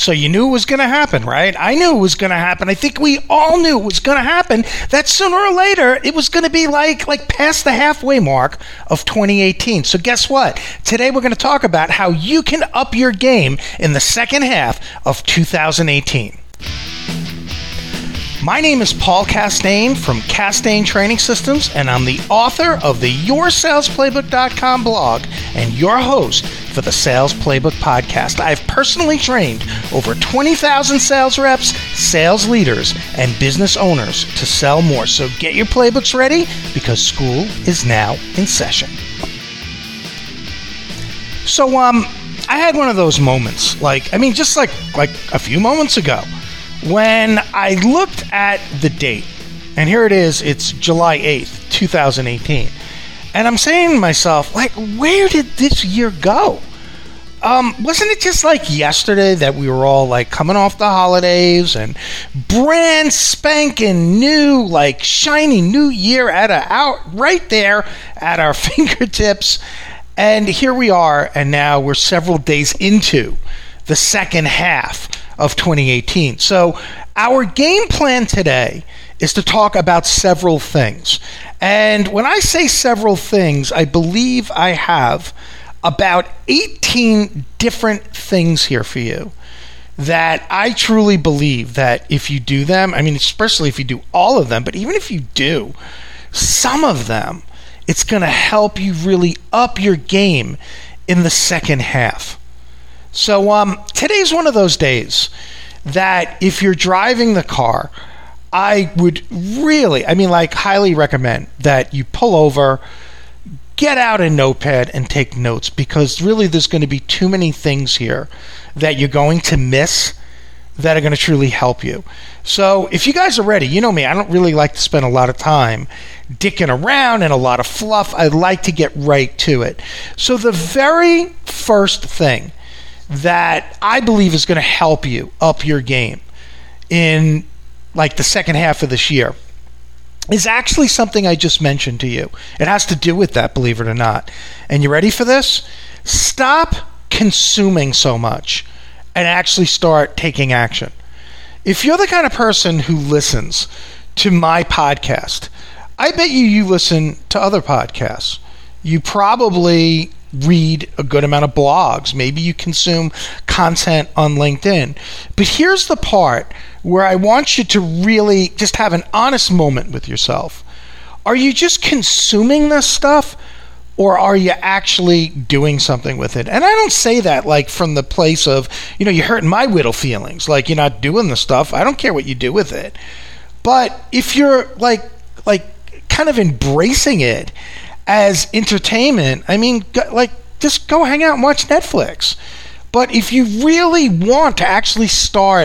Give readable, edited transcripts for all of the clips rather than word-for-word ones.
So you knew it was going to happen, right? I knew it was going to happen. I think we all knew it was going to happen, that sooner or later it was going to be like past the halfway mark of 2018. So guess what? Today we're going to talk about how you can up your game in the second half of 2018. My name is Paul Castaigne from Castaigne Training Systems, and I'm the author of the YourSalesPlaybook.com blog and your host for the Sales Playbook podcast. I've personally trained over 20,000 sales reps, sales leaders, and business owners to sell more. So get your playbooks ready because school is now in session. So I had one of those moments, just like a few moments ago, when I looked at the date, and here it is, it's July 8th, 2018, and I'm saying to myself, where did this year go? Wasn't it just like yesterday that we were all coming off the holidays and brand spanking new, shiny new year out right there at our fingertips, and here we are, and now we're several days into the second half of 2018. So our game plan today is to talk about several things. And when I say several things, I believe I have about 18 different things here for you that I truly believe that if you do them, especially if you do all of them, but even if you do some of them, it's going to help you really up your game in the second half. So today's one of those days that if you're driving the car, I would really, highly recommend that you pull over, get out a notepad and take notes, because really there's going to be too many things here that you're going to miss that are going to truly help you. So if you guys are ready, you know me, I don't really like to spend a lot of time dicking around and a lot of fluff. I like to get right to it. So the very first thing that I believe is going to help you up your game in the second half of this year is actually something I just mentioned to you. It has to do with that, believe it or not. And you ready for this? Stop consuming so much and actually start taking action. If you're the kind of person who listens to my podcast, I bet you listen to other podcasts. You probably read a good amount of blogs. Maybe you consume content on LinkedIn. But here's the part where I want you to really just have an honest moment with yourself. Are you just consuming this stuff, or are you actually doing something with it? And I don't say that from the place of, you're hurting my little feelings, you're not doing the stuff. I don't care what you do with it. But if you're kind of embracing it as entertainment, just go hang out and watch Netflix. But if you really want to actually start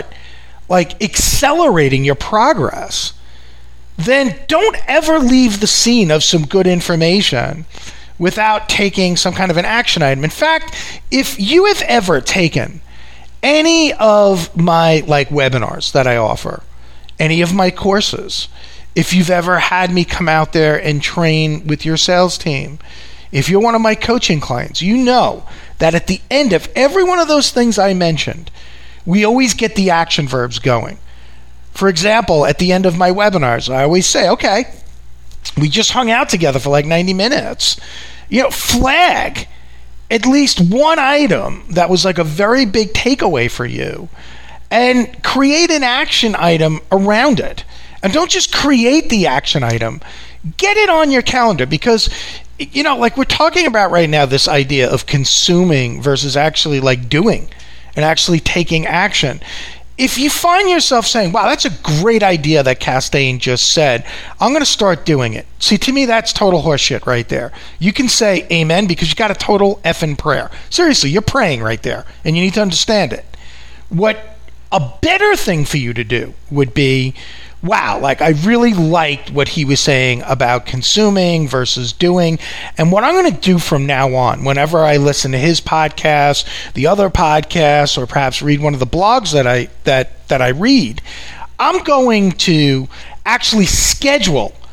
accelerating your progress, then don't ever leave the scene of some good information without taking some kind of an action item. In fact, if you have ever taken any of my webinars that I offer, any of my courses, if you've ever had me come out there and train with your sales team, if you're one of my coaching clients, you know that at the end of every one of those things I mentioned, we always get the action verbs going. For example, at the end of my webinars, I always say, okay, we just hung out together for 90 minutes. Flag at least one item that was a very big takeaway for you and create an action item around it. And don't just create the action item. Get it on your calendar, because, we're talking about right now, this idea of consuming versus actually doing and actually taking action. If you find yourself saying, wow, that's a great idea that Castaigne just said, I'm going to start doing it. See, to me, that's total horseshit right there. You can say amen because you got a total effing prayer. Seriously, you're praying right there, and you need to understand it. What a better thing for you to do would be, wow, I really liked what he was saying about consuming versus doing. And what I'm going to do from now on, whenever I listen to his podcast, the other podcasts, or perhaps read one of the blogs that I read, I'm going to actually schedule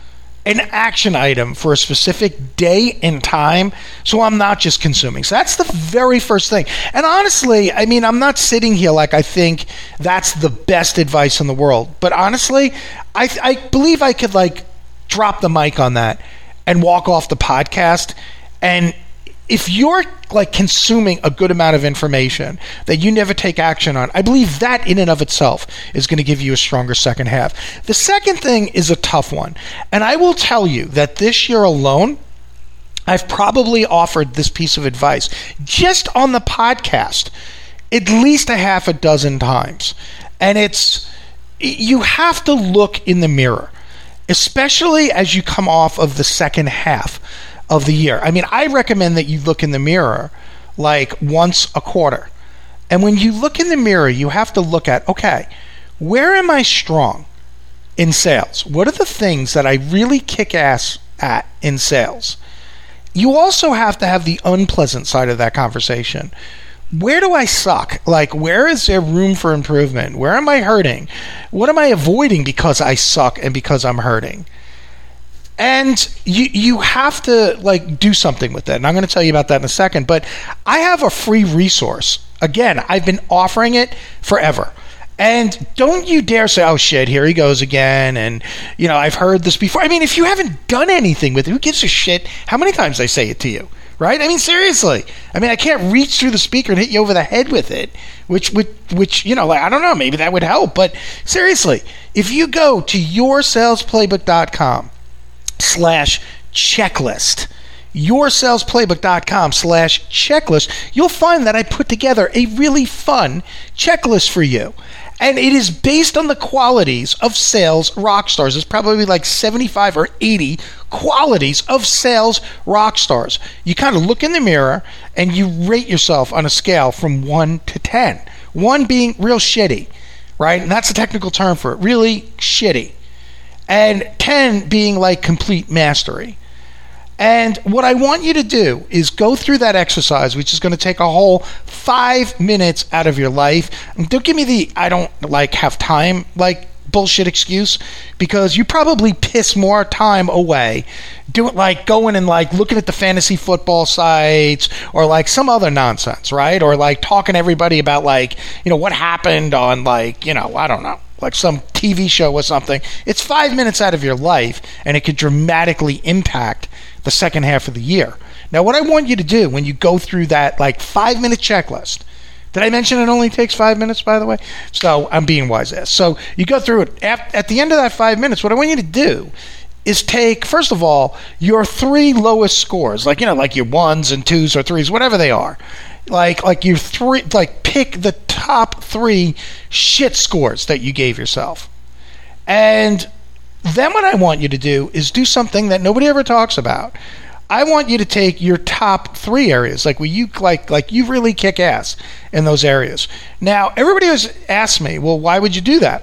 an action item for a specific day and time, so I'm not just consuming. So that's the very first thing. And honestly, I mean, I'm not sitting here like I think that's the best advice in the world. But honestly, I believe I could like drop the mic on that and walk off the podcast. And if you're like consuming a good amount of information that you never take action on, I believe that in and of itself is going to give you a stronger second half. The second thing is a tough one. And I will tell you that this year alone, I've probably offered this piece of advice just on the podcast at least a half a dozen times. And it's, you have to look in the mirror, especially as you come off of the second half of the year. I mean, I recommend that you look in the mirror like once a quarter. And when you look in the mirror, you have to look at, okay, where am I strong in sales? What are the things that I really kick ass at in sales? You also have to have the unpleasant side of that conversation. Where do I suck? Like, where is there room for improvement? Where am I hurting? What am I avoiding because I suck and because I'm hurting? And you have to like do something with that. And I'm going to tell you about that in a second. But I have a free resource. Again, I've been offering it forever. And don't you dare say, oh shit, here he goes again. And, you know, I've heard this before. I mean, if you haven't done anything with it, who gives a shit how many times I say it to you? Right? I mean, seriously. I mean, I can't reach through the speaker and hit you over the head with it, which you know, like, I don't know, maybe that would help. But seriously, if you go to yoursalesplaybook.com/checklist, yoursalesplaybook.com/checklist, you'll find that I put together a really fun checklist for you. And it is based on the qualities of sales rock stars. It's probably like 75 or 80 qualities of sales rock stars. You kind of look in the mirror and you rate yourself on a scale from 1 to 10. 1 being real shitty, right? And that's a technical term for it, really shitty. And 10 being like complete mastery. And what I want you to do is go through that exercise, which is going to take a whole 5 minutes out of your life. And don't give me the I don't like have time like bullshit excuse, because you probably piss more time away doing like going and like looking at the fantasy football sites or like some other nonsense, right? Or like talking to everybody about like, you know, what happened on like, you know, I don't know, like some TV show or something. It's 5 minutes out of your life, and it could dramatically impact the second half of the year. Now, what I want you to do when you go through that like 5 minute checklist, did I mention it only takes 5 minutes, by the way? So I'm being wise-ass. So you go through it. At the end of that 5 minutes, what I want you to do is take, first of all, your 3 lowest scores, like, you know, like your 1s and 2s or 3s, whatever they are. Like your 3, like pick the top 3 shit scores that you gave yourself. And then what I want you to do is do something that nobody ever talks about. I want you to take your top 3 areas, like where you like you really kick ass in those areas. Now, everybody has asked me, well, why would you do that?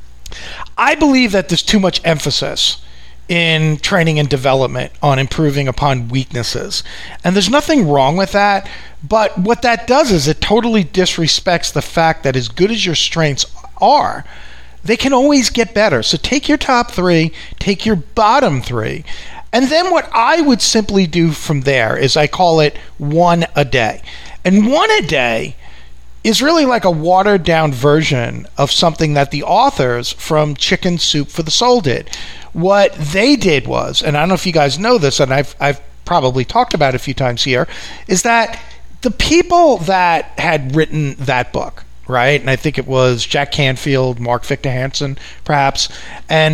I believe that there's too much emphasis in training and development on improving upon weaknesses. And there's nothing wrong with that, but what that does is it totally disrespects the fact that as good as your strengths are, they can always get better. So take your top 3, take your bottom 3, and then what I would simply do from there is I call it 1 a day. And 1 a day is really like a watered down version of something that the authors from Chicken Soup for the Soul did. What they did was, and I don't know if you guys know this, and I've probably talked about it a few times here, is that the people that had written that book, right? And I think it was Jack Canfield, Mark Victor Hansen, perhaps. And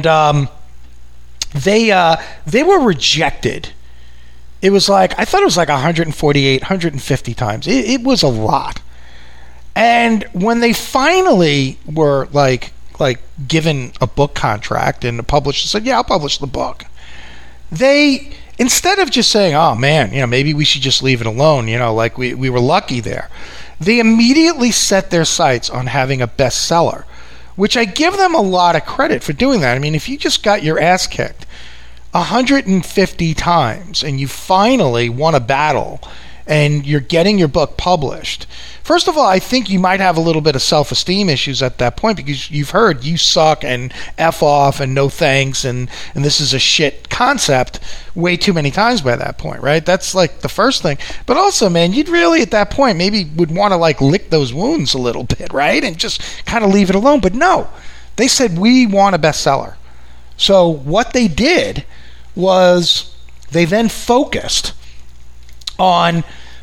they were rejected. It was like, I thought it was like 148, 150 times. It was a lot. And when they finally were like given a book contract and the publisher said, yeah, I'll publish the book, they, instead of just saying, oh man, you know, maybe we should just leave it alone, you know, like we were lucky there, they immediately set their sights on having a bestseller, which I give them a lot of credit for doing that. I mean, if you just got your ass kicked 150 times and you finally won a battle and you're getting your book published, first of all, I think you might have a little bit of self-esteem issues at that point, because you've heard "you suck" and "F off" and "no thanks" and "this is a shit concept" way too many times by that point, right? That's like the first thing. But also, man, you'd really at that point maybe would want to like lick those wounds a little bit, right? And just kind of leave it alone. But no, they said, we want a bestseller. So what they did was they then focused on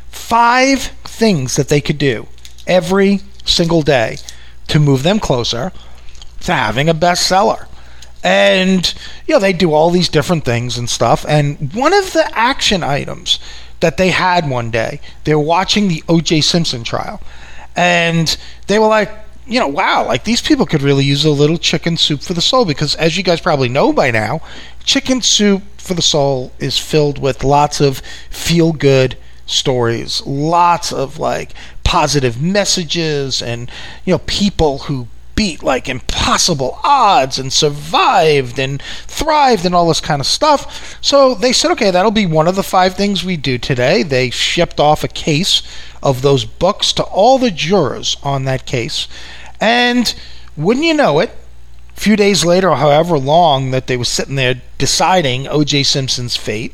5 things that they could do every single day to move them closer to having a bestseller. And, they do all these different things and stuff. And one of the action items that they had one day, they were watching the O.J. Simpson trial. And they were like, wow, like these people could really use a little chicken soup for the soul, because as you guys probably know by now, chicken soup for the soul is filled with lots of feel-good stories, lots of like positive messages, and people who beat like impossible odds and survived and thrived and all this kind of stuff. So they said, okay, that'll be one of the 5 things we do today. They shipped off a case of those books to all the jurors on that case. And wouldn't you know it, a few days later, or however long that they were sitting there deciding O.J. Simpson's fate,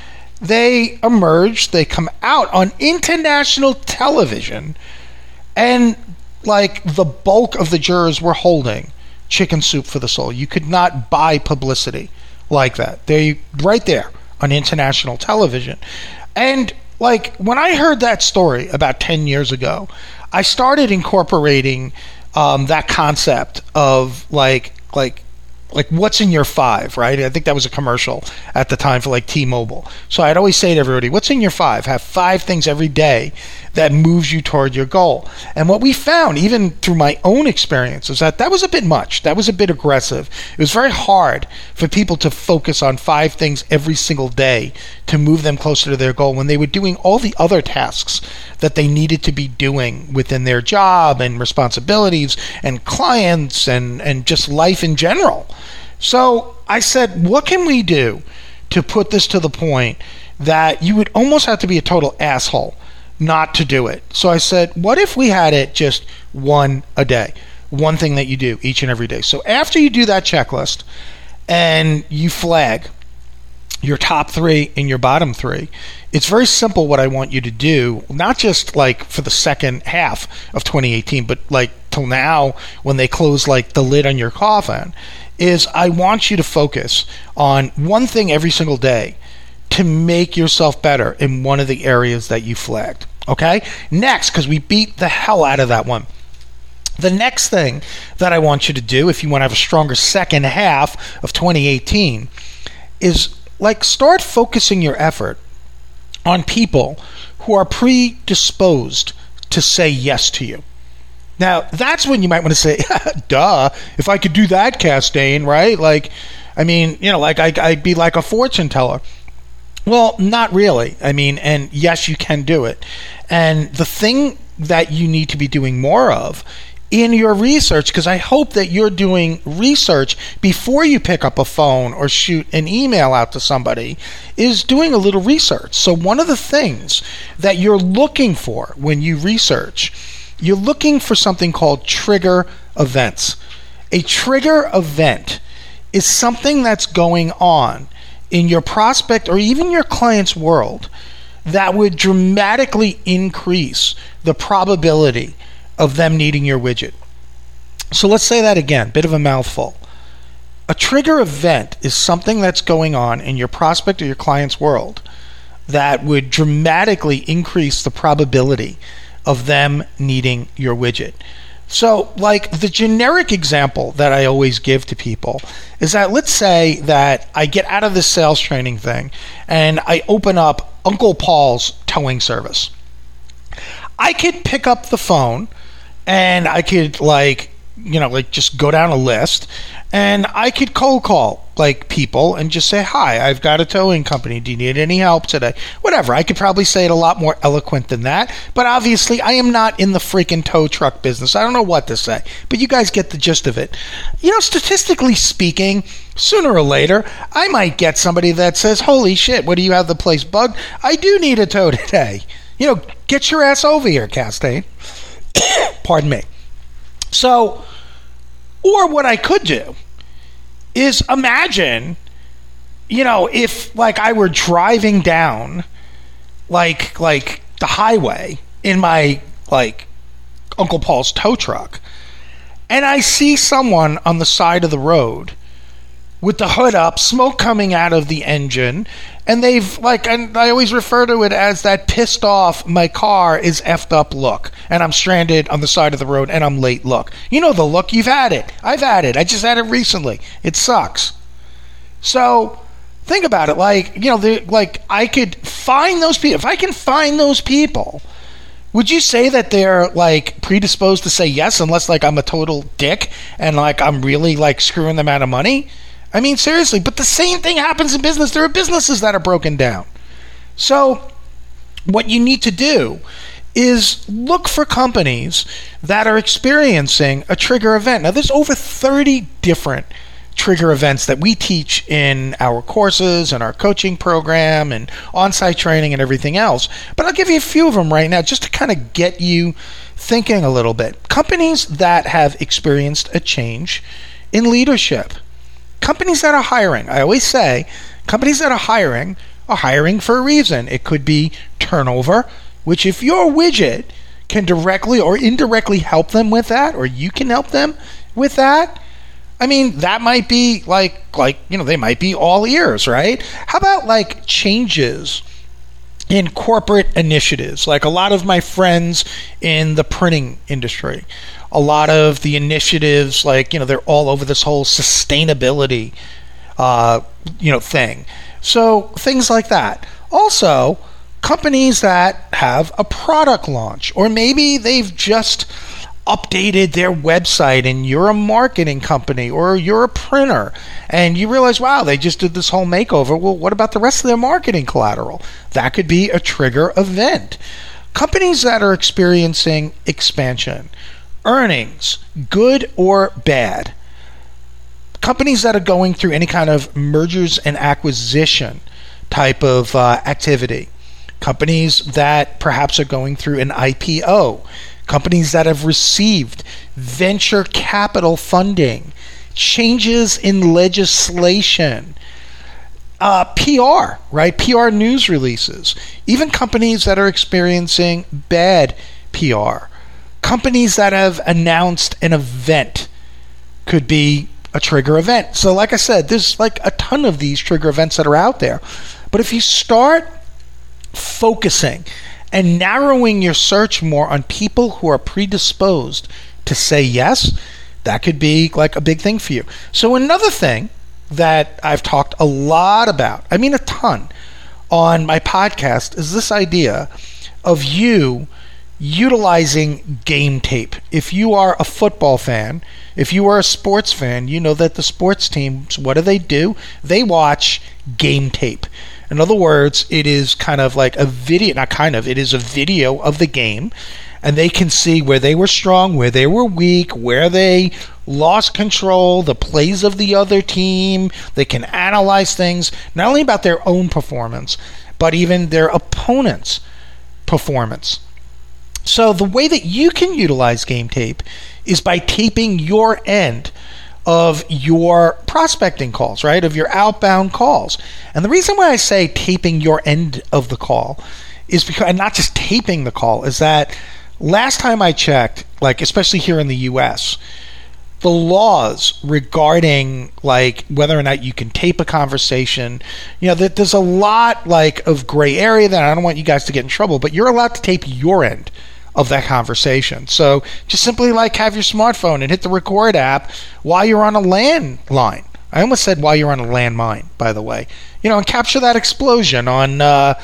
they emerged, they come out on international television, and like the bulk of the jurors were holding chicken soup for the soul. You could not buy publicity like that. They right there on international television. And like when I heard that story about 10 years ago, I started incorporating that concept of like what's in your 5, right? I think that was a commercial at the time for like T-Mobile. So I'd always say to everybody, what's in your 5? Have 5 things every day that moves you toward your goal. And what we found, even through my own experience, is that was a bit much. That was a bit aggressive. It was very hard for people to focus on 5 things every single day to move them closer to their goal when they were doing all the other tasks that they needed to be doing within their job and responsibilities and clients and just life in general. So I said, what can we do to put this to the point that you would almost have to be a total asshole not to do it? So I said, what if we had it just one a day? One thing that you do each and every day. So after you do that checklist and you flag your top 3 and your bottom 3, it's very simple what I want you to do, not just like for the second half of 2018, but like till now when they close like the lid on your coffin, is I want you to focus on one thing every single day to make yourself better in one of the areas that you flagged. Okay? Next, because we beat the hell out of that one. The next thing that I want you to do, if you want to have a stronger second half of 2018, is like start focusing your effort on people who are predisposed to say yes to you. Now, that's when you might want to say, duh, if I could do that, Castaigne, right? Like, I mean, like I'd be like a fortune teller. Well, not really. I mean, and yes, you can do it. And the thing that you need to be doing more of in your research, because I hope that you're doing research before you pick up a phone or shoot an email out to somebody, is doing a little research. So one of the things that you're looking for when you research, you're looking for something called trigger events. A trigger event is something that's going on in your prospect or even your client's world that would dramatically increase the probability of them needing your widget. So let's say that again, bit of a mouthful. A trigger event is something that's going on in your prospect or your client's world that would dramatically increase the probability of them needing your widget. So, like the generic example that I always give to people is that let's say that I get out of this sales training thing and I open up Uncle Paul's towing service. I could pick up the phone and I could just go down a list and I could cold call like people and just say, hi, I've got a towing company. Do you need any help today? Whatever. I could probably say it a lot more eloquent than that. But obviously, I am not in the freaking tow truck business. I don't know what to say. But you guys get the gist of it. Statistically speaking, sooner or later, I might get somebody that says, holy shit, what do you have the place bugged? I do need a tow today. Get your ass over here, Castaigne. Pardon me. So, or what I could do is imagine, if like I were driving down like the highway in my like Uncle Paul's tow truck, and I see someone on the side of the road with the hood up, smoke coming out of the engine, and and I always refer to it as that pissed off, my car is effed up look, and I'm stranded on the side of the road and I'm late look. You know the look, you've had it. I've had it. I just had it recently. It sucks. So think about it, I could find those people. If I can find those people, would you say that they're like predisposed to say yes, unless like I'm a total dick and like I'm really like screwing them out of money? I mean, seriously, but the same thing happens in business. There are businesses that are broken down. So what you need to do is look for companies that are experiencing a trigger event. Now, there's over 30 different trigger events that we teach in our courses and our coaching program and on-site training and everything else. But I'll give you a few of them right now just to kind of get you thinking a little bit. Companies that have experienced a change in leadership. Companies that are hiring. I always say companies that are hiring for a reason. It could be turnover, which if your widget can directly or indirectly help them with that, or you can help them with that, I mean, that might be they might be all ears, right? How about like changes in corporate initiatives? Like a lot of my friends in the printing industry, a lot of the initiatives, they're all over this whole sustainability, thing. So things like that. Also, companies that have a product launch, or maybe they've just updated their website and you're a marketing company or you're a printer and you realize, wow, they just did this whole makeover. Well, what about the rest of their marketing collateral? That could be a trigger event. Companies that are experiencing expansion, earnings, good or bad. Companies that are going through any kind of mergers and acquisition type of activity. Companies that perhaps are going through an IPO. Companies that have received venture capital funding. Changes in legislation. PR, right? PR news releases. Even companies that are experiencing bad PR. Companies that have announced an event could be a trigger event. So like I said, there's like a ton of these trigger events that are out there. But if you start focusing and narrowing your search more on people who are predisposed to say yes, that could be like a big thing for you. So another thing that I've talked a lot about, I mean a ton, on my podcast is this idea of you utilizing game tape. If you are a football fan, if you are a sports fan, you know that the sports teams, what do? They watch game tape. In other words, it is kind of like a video, it is a video of the game, and they can see where they were strong, where they were weak, where they lost control, the plays of the other team. They can analyze things, not only about their own performance, but even their opponent's performance. So the way that you can utilize game tape is by taping your end of your prospecting calls, right? Of your outbound calls. And the reason why I say taping your end of the call is because, and not just taping the call, is that last time I checked, like especially here in the US, the laws regarding like whether or not you can tape a conversation, there's a lot like of gray area that I don't want you guys to get in trouble, but you're allowed to tape your end of that conversation. So just simply like have your smartphone and hit the record app while you're on a landline. I almost said while you're on a landmine, by the way. And capture that explosion on your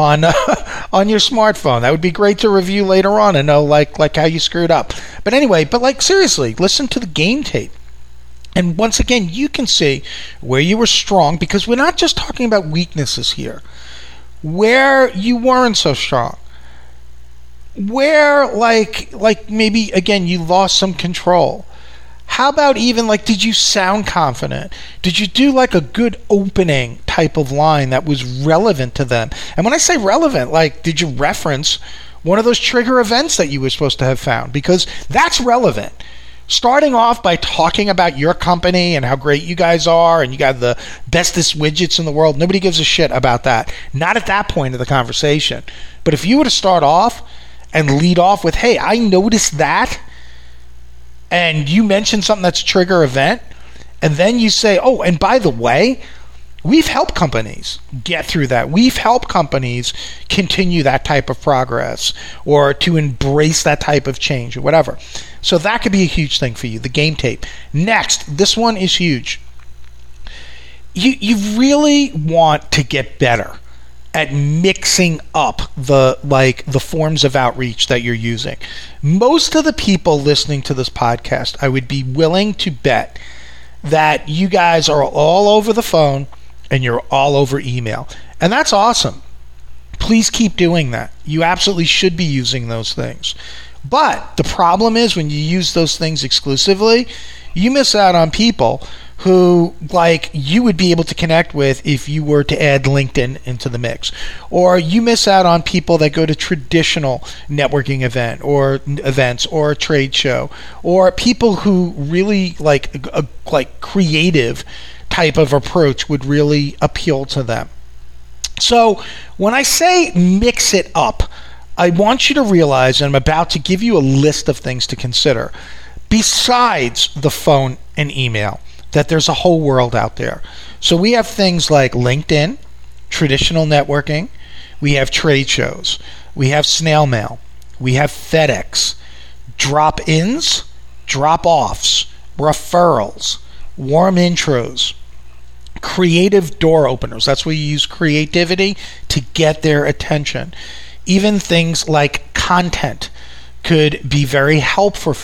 smartphone. That would be great to review later on and know like how you screwed up. But anyway, seriously, listen to the game tape. And once again, you can see where you were strong, because we're not just talking about weaknesses here. Where you weren't so strong. Where like maybe again you lost some control. How about even like, did you sound confident? Did you do like a good opening type of line that was relevant to them? And when I say relevant, like, did you reference one of those trigger events that you were supposed to have found? Because that's relevant. Starting off by talking about your company and how great you guys are and you got the bestest widgets in the world, nobody gives a shit about that. Not at that point of the conversation. But if you were to start off and lead off with, hey, I noticed that, and you mention something that's a trigger event, and then you say, oh, and by the way, we've helped companies get through that. We've helped companies continue that type of progress or to embrace that type of change or whatever. So that could be a huge thing for you, the game tape. Next, this one is huge. You really want to get better at mixing up the forms of outreach that you're using. Most of the people listening to this podcast, I would be willing to bet that you guys are all over the phone and you're all over email. And that's awesome. Please keep doing that. You absolutely should be using those things. But the problem is when you use those things exclusively, you miss out on people who like you would be able to connect with if you were to add LinkedIn into the mix. Or you miss out on people that go to traditional networking events or a trade show, or people who really like a creative type of approach would really appeal to them. So when I say mix it up, I want you to realize, and I'm about to give you a list of things to consider, besides the phone and email, that there's a whole world out there. So we have things like LinkedIn, traditional networking, we have trade shows, we have snail mail, we have FedEx, drop-ins, drop-offs, referrals, warm intros, creative door openers. That's where you use creativity to get their attention. Even things like content could be very helpful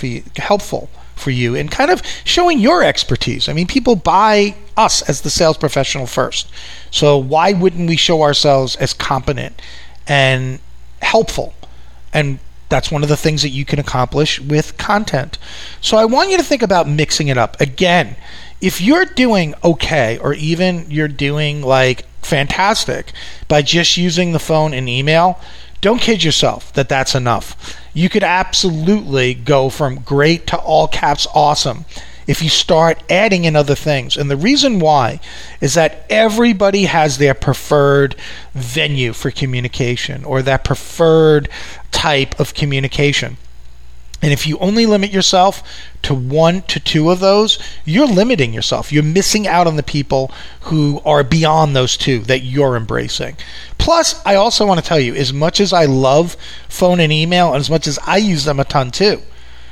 for you in kind of showing your expertise. I mean, people buy us as the sales professional first. So why wouldn't we show ourselves as competent and helpful? And that's one of the things that you can accomplish with content. So I want you to think about mixing it up. Again, if you're doing okay, or even you're doing like fantastic by just using the phone and email, don't kid yourself that that's enough. You could absolutely go from great to all caps awesome if you start adding in other things. And the reason why is that everybody has their preferred venue for communication or that preferred type of communication. And if you only limit yourself to 1 to 2 of those, you're limiting yourself. You're missing out on the people who are beyond those 2 that you're embracing. Plus, I also want to tell you, as much as I love phone and email, and as much as I use them a ton too,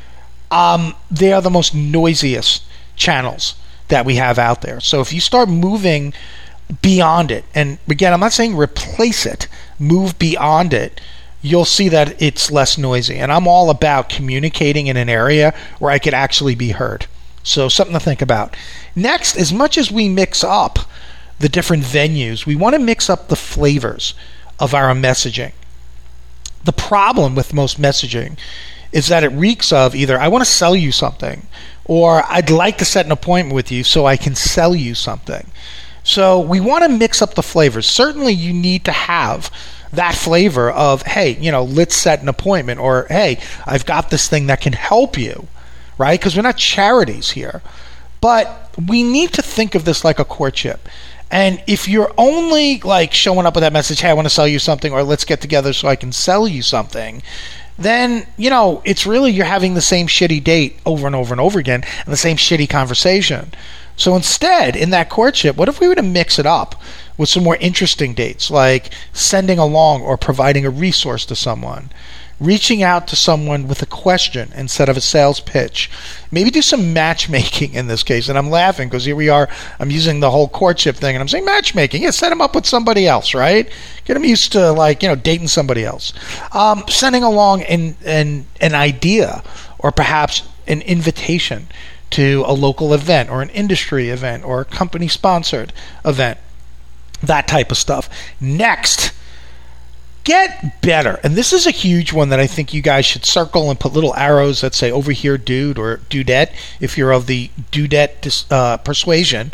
they are the most noisiest channels that we have out there. So if you start moving beyond it, and again, I'm not saying replace it, move beyond it, you'll see that it's less noisy. And I'm all about communicating in an area where I could actually be heard. So something to think about. Next, as much as we mix up the different venues, we want to mix up the flavors of our messaging. The problem with most messaging is that it reeks of either I want to sell you something, or I'd like to set an appointment with you so I can sell you something. So we want to mix up the flavors. Certainly you need to have that flavor of, hey, let's set an appointment, or hey, I've got this thing that can help you, right? Because we're not charities here. But we need to think of this like a courtship. And if you're only like showing up with that message, hey, I want to sell you something, or let's get together so I can sell you something, then, it's really you're having the same shitty date over and over and over again and the same shitty conversation. So instead, in that courtship, what if we were to mix it up with some more interesting dates, like sending along or providing a resource to someone, reaching out to someone with a question instead of a sales pitch. Maybe do some matchmaking in this case. And I'm laughing because here we are, I'm using the whole courtship thing and I'm saying matchmaking. Yeah, set them up with somebody else, right? Get them used to dating somebody else. Sending along an idea or perhaps an invitation to a local event or an industry event or a company sponsored event. That type of stuff. Next, get better. And this is a huge one that I think you guys should circle and put little arrows that say over here, dude, or dudette, if you're of the dudette persuasion.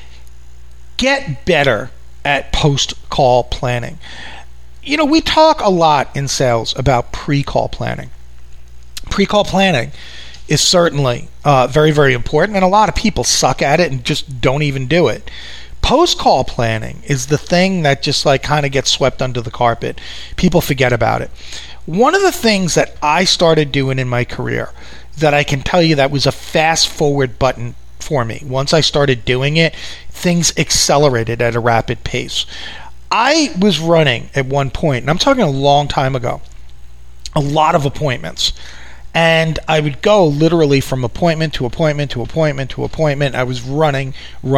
Get better at post-call planning. You know, we talk a lot in sales about pre-call planning. Pre-call planning is certainly very, very important, and a lot of people suck at it and just don't even do it. Post-call planning is the thing that just like kind of gets swept under the carpet. People forget about it. One of the things that I started doing in my career that I can tell you that was a fast-forward button for me. Once I started doing it, things accelerated at a rapid pace. I was running at one point, and I'm talking a long time ago, a lot of appointments. And I would go literally from appointment to appointment to appointment to appointment. I was running.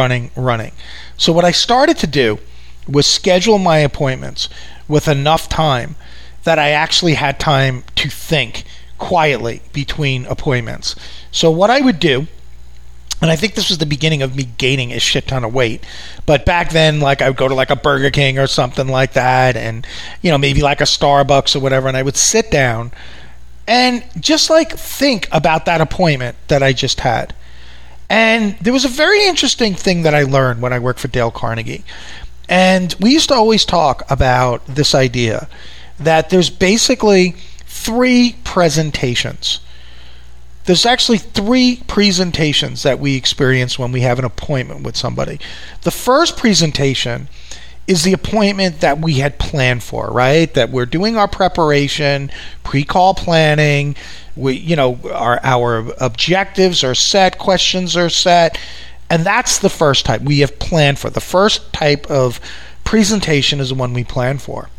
So what I started to do was schedule my appointments with enough time that I actually had time to think quietly between appointments. So what I would do, and I think this was the beginning of me gaining a shit ton of weight. But back then, like, I would go to like a Burger King or something like that, and, you know, maybe like a Starbucks or whatever, and I would sit down and just like think about that appointment that I just had. And there was a very interesting thing that I learned when I worked for Dale Carnegie. And we used to always talk about this idea that there's basically 3 presentations. There's actually 3 presentations that we experience when we have an appointment with somebody. The first presentation is the appointment that we had planned for, right? That we're doing our preparation, pre-call planning, our objectives are set, questions are set, and that's the first type we have planned for. The first type of presentation is the one we plan for.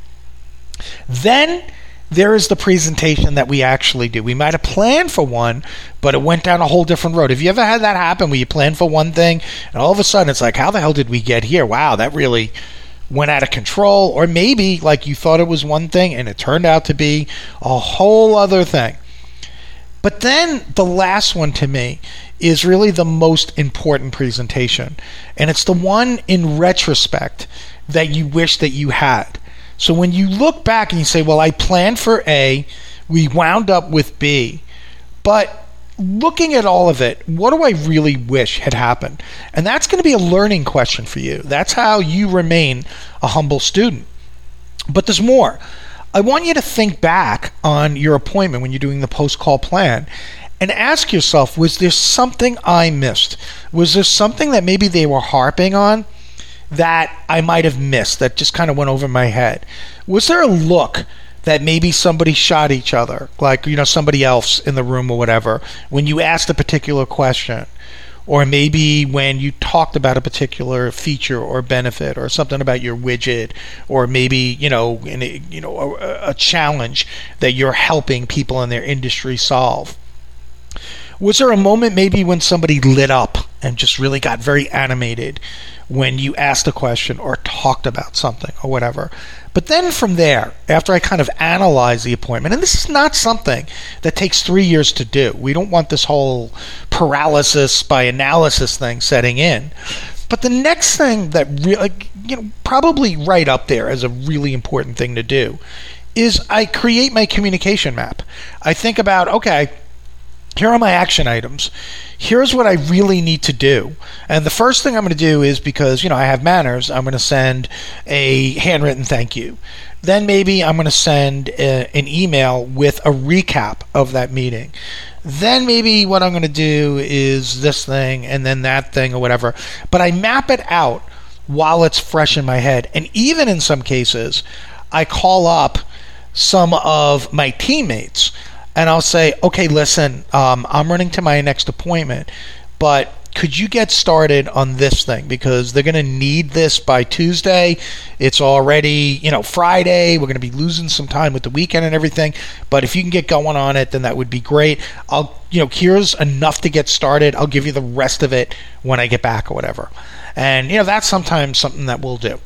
Then there is the presentation that we actually do. We might have planned for one, but it went down a whole different road. Have you ever had that happen where you plan for one thing and all of a sudden it's like, how the hell did we get here? Wow, that really went out of control. Or maybe like you thought it was one thing and it turned out to be a whole other thing. But then the last one to me is really the most important presentation. And it's the one in retrospect that you wish that you had. So when you look back and you say, well, I planned for A, we wound up with B, but looking at all of it, what do I really wish had happened? And that's going to be a learning question for you. That's how you remain a humble student. But there's more. I want you to think back on your appointment when you're doing the post-call plan and ask yourself, was there something I missed? Was there something that maybe they were harping on that I might have missed, that just kind of went over my head? Was there a look that maybe somebody shot each other, like, you know, somebody else in the room or whatever, when you asked a particular question? Or maybe when you talked about a particular feature or benefit or something about your widget, or maybe, a challenge that you're helping people in their industry solve. Was there a moment maybe when somebody lit up and just really got very animated when you asked a question or talked about something or whatever? But then from there, after I kind of analyze the appointment, and this is not something that takes 3 years to do. We don't want this whole paralysis by analysis thing setting in. But the next thing that really, probably right up there as a really important thing to do is I create my communication map. I think about, okay, here are my action items. Here's what I really need to do. And the first thing I'm going to do is, because, I have manners, I'm going to send a handwritten thank you. Then maybe I'm going to send an email with a recap of that meeting. Then maybe what I'm going to do is this thing and then that thing or whatever. But I map it out while it's fresh in my head. And even in some cases, I call up some of my teammates and I'll say, okay, listen, I'm running to my next appointment, but could you get started on this thing? Because they're going to need this by Tuesday. It's already, Friday. We're going to be losing some time with the weekend and everything. But if you can get going on it, then that would be great. Here's enough to get started. I'll give you the rest of it when I get back or whatever. And, that's sometimes something that we'll do.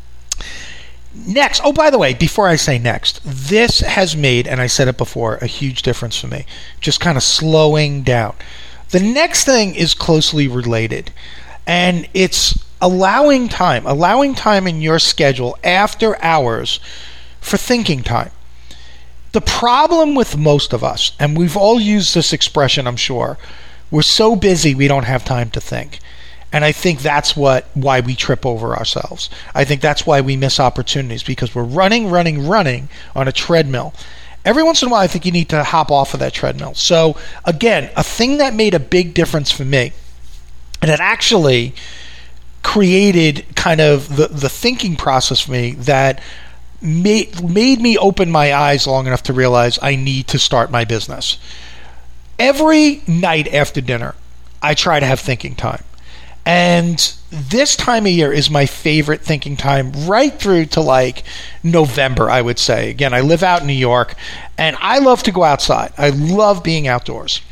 Next, oh, by the way, before I say next, this has made, and I said it before, a huge difference for me. Just kind of slowing down. The next thing is closely related, and it's allowing time in your schedule after hours for thinking time. The problem with most of us, and we've all used this expression, I'm sure, we're so busy we don't have time to think. And I think that's why we trip over ourselves. I think that's why we miss opportunities, because we're running on a treadmill. Every once in a while, I think you need to hop off of that treadmill. So again, a thing that made a big difference for me, and it actually created kind of the thinking process for me that made me open my eyes long enough to realize I need to start my business. Every night after dinner, I try to have thinking time. And this time of year is my favorite thinking time, right through to like November, I would say. Again, I live out in New York, and I love to go outside. I love being outdoors.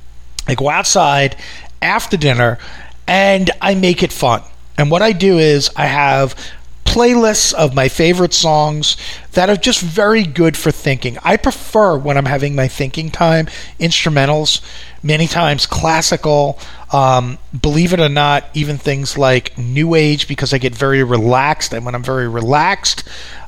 I go outside after dinner, and I make it fun. And what I do is I have playlists of my favorite songs that are just very good for thinking. I prefer, when I'm having my thinking time, instrumentals, many times classical, believe it or not, even things like new age, because I get very relaxed. And when I'm very relaxed,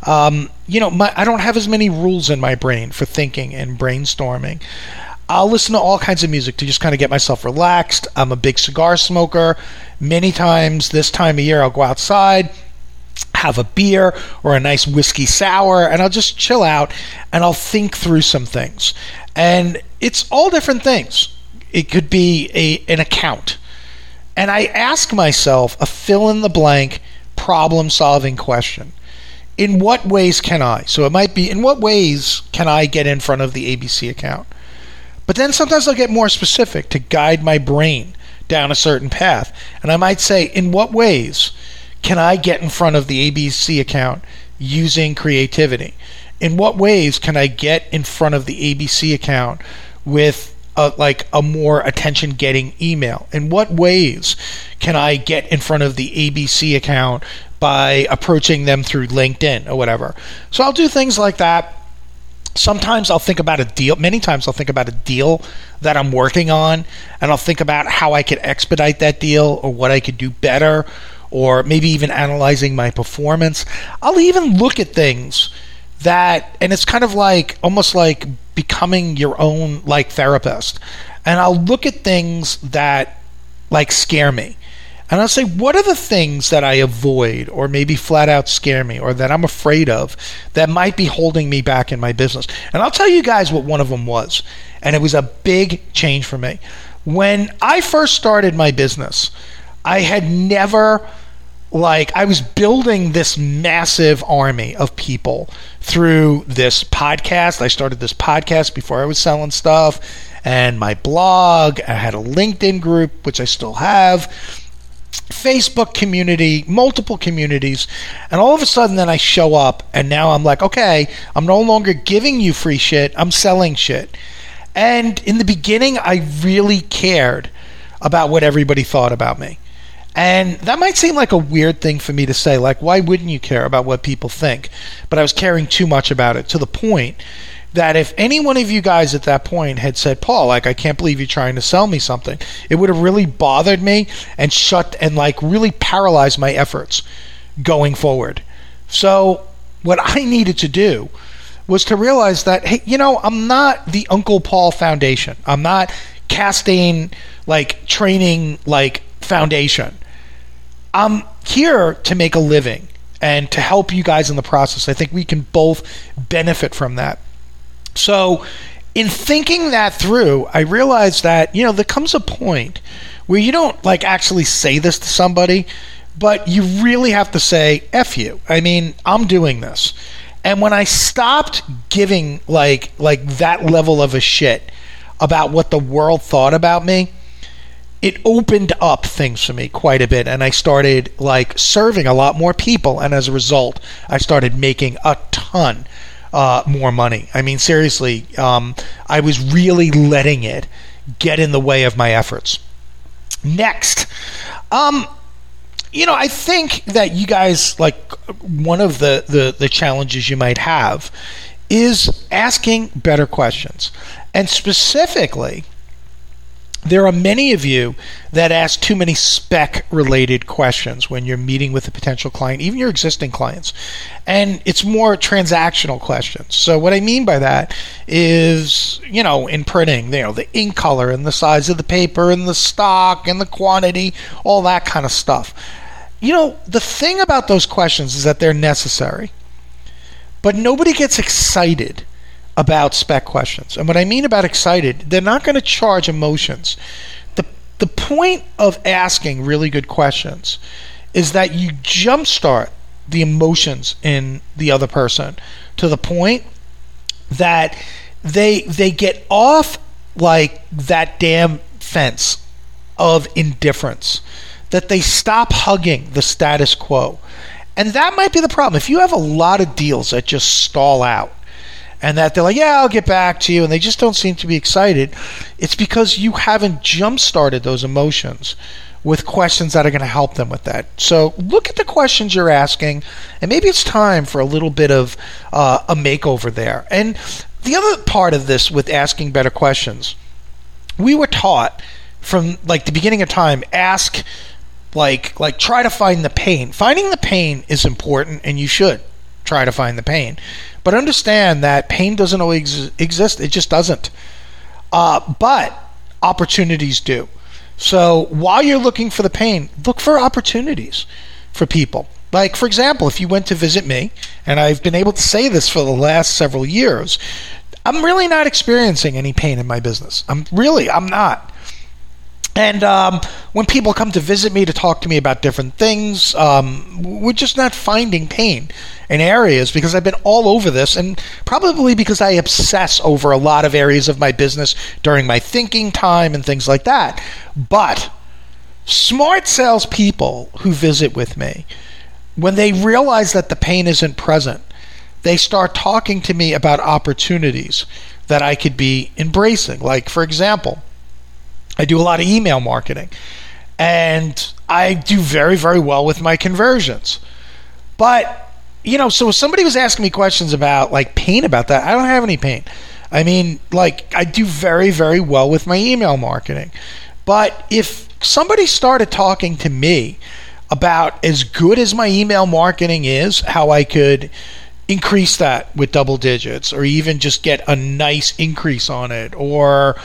I don't have as many rules in my brain for thinking and brainstorming. I'll listen to all kinds of music to just kind of get myself relaxed. I'm a big cigar smoker. Many times this time of year, I'll go outside, have a beer or a nice whiskey sour, and I'll just chill out and I'll think through some things. And it's all different things. It could be an account. And I ask myself a fill-in-the-blank problem-solving question. In what ways can I? So it might be, in what ways can I get in front of the ABC account? But then sometimes I'll get more specific to guide my brain down a certain path. And I might say, in what ways can I get in front of the ABC account using creativity? In what ways can I get in front of the ABC account with a more attention-getting email? In what ways can I get in front of the ABC account by approaching them through LinkedIn or whatever? So I'll do things like that. Sometimes I'll think about a deal. Many times I'll think about a deal that I'm working on, and I'll think about how I could expedite that deal or what I could do better, or maybe even analyzing my performance. I'll even look at things that, and it's kind of like almost like becoming your own like therapist. And I'll look at things that like scare me. And I'll say, what are the things that I avoid or maybe flat out scare me or that I'm afraid of that might be holding me back in my business? And I'll tell you guys what one of them was. And it was a big change for me. When I first started my business, I had never, I was building this massive army of people through this podcast. I started this podcast before I was selling stuff, and my blog. I had a LinkedIn group, which I still have, Facebook community, multiple communities, and all of a sudden then I show up, and now I'm like, okay, I'm no longer giving you free shit, I'm selling shit. And in the beginning, I really cared about what everybody thought about me. And that might seem like a weird thing for me to say, like, why wouldn't you care about what people think? But I was caring too much about it, to the point that if any one of you guys at that point had said, Paul, I can't believe you're trying to sell me something, it would have really bothered me and really paralyzed my efforts going forward. So what I needed to do was to realize that, hey, I'm not the Uncle Paul Foundation. I'm not casting, training, foundation. I'm here to make a living and to help you guys in the process. I think we can both benefit from that. So in thinking that through, I realized that, there comes a point where you don't actually say this to somebody, but you really have to say, F you. I mean, I'm doing this. And when I stopped giving that level of a shit about what the world thought about me, it opened up things for me quite a bit, and I started serving a lot more people, and as a result, I started making a ton more money. I mean, seriously, I was really letting it get in the way of my efforts. Next, I think that you guys, one of the challenges you might have is asking better questions. And specifically, there are many of you that ask too many spec-related questions when you're meeting with a potential client, even your existing clients. And it's more transactional questions. So what I mean by that is, in printing, the ink color and the size of the paper and the stock and the quantity, all that kind of stuff. The thing about those questions is that they're necessary. But nobody gets excited about spec questions. And what I mean about excited, they're not going to charge emotions. The point of asking really good questions is that you jumpstart the emotions in the other person to the point that they get off like that damn fence of indifference, that they stop hugging the status quo. And that might be the problem. If you have a lot of deals that just stall out, and that they're like, yeah, I'll get back to you, and they just don't seem to be excited, it's because you haven't jump-started those emotions with questions that are going to help them with that. So look at the questions you're asking, and maybe it's time for a little bit of a makeover there. And the other part of this with asking better questions, we were taught from the beginning of time, ask, try to find the pain. Finding the pain is important, and you should try to find the pain. But understand that pain doesn't always exist. It just doesn't. But opportunities do. So while you're looking for the pain, look for opportunities for people. Like, for example, if you went to visit me, and I've been able to say this for the last several years, I'm really not experiencing any pain in my business. I'm not. And when people come to visit me to talk to me about different things, we're just not finding pain in areas because I've been all over this, and probably because I obsess over a lot of areas of my business during my thinking time and things like that. But smart salespeople who visit with me, when they realize that the pain isn't present, they start talking to me about opportunities that I could be embracing. Like, for example, I do a lot of email marketing, and I do very, very well with my conversions. But, so if somebody was asking me questions about pain about that, I don't have any pain. I mean, I do very, very well with my email marketing. But if somebody started talking to me about as good as my email marketing is, how I could increase that with double digits, or even just get a nice increase on it, or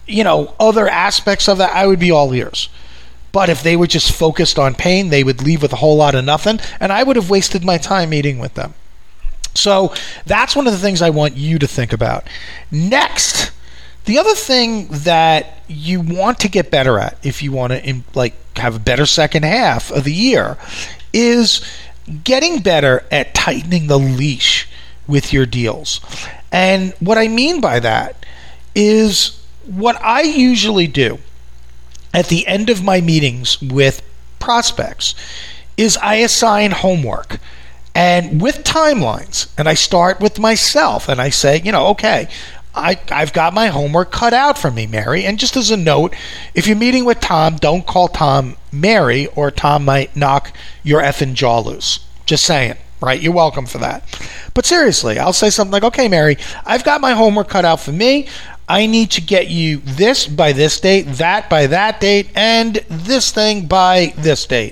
other aspects of that, I would be all ears. But if they were just focused on pain, they would leave with a whole lot of nothing, and I would have wasted my time meeting with them. So that's one of the things I want you to think about. Next, the other thing that you want to get better at, if you want to have a better second half of the year, is getting better at tightening the leash with your deals. And what I mean by that is, what I usually do at the end of my meetings with prospects is I assign homework, and with timelines, and I start with myself, and I say, okay, I've got my homework cut out for me, Mary. And just as a note, if you're meeting with Tom, don't call Tom Mary, or Tom might knock your effing jaw loose. Just saying, right? You're welcome for that. But seriously, I'll say something like, okay, Mary, I've got my homework cut out for me. I need to get you this by this date, that by that date, and this thing by this date.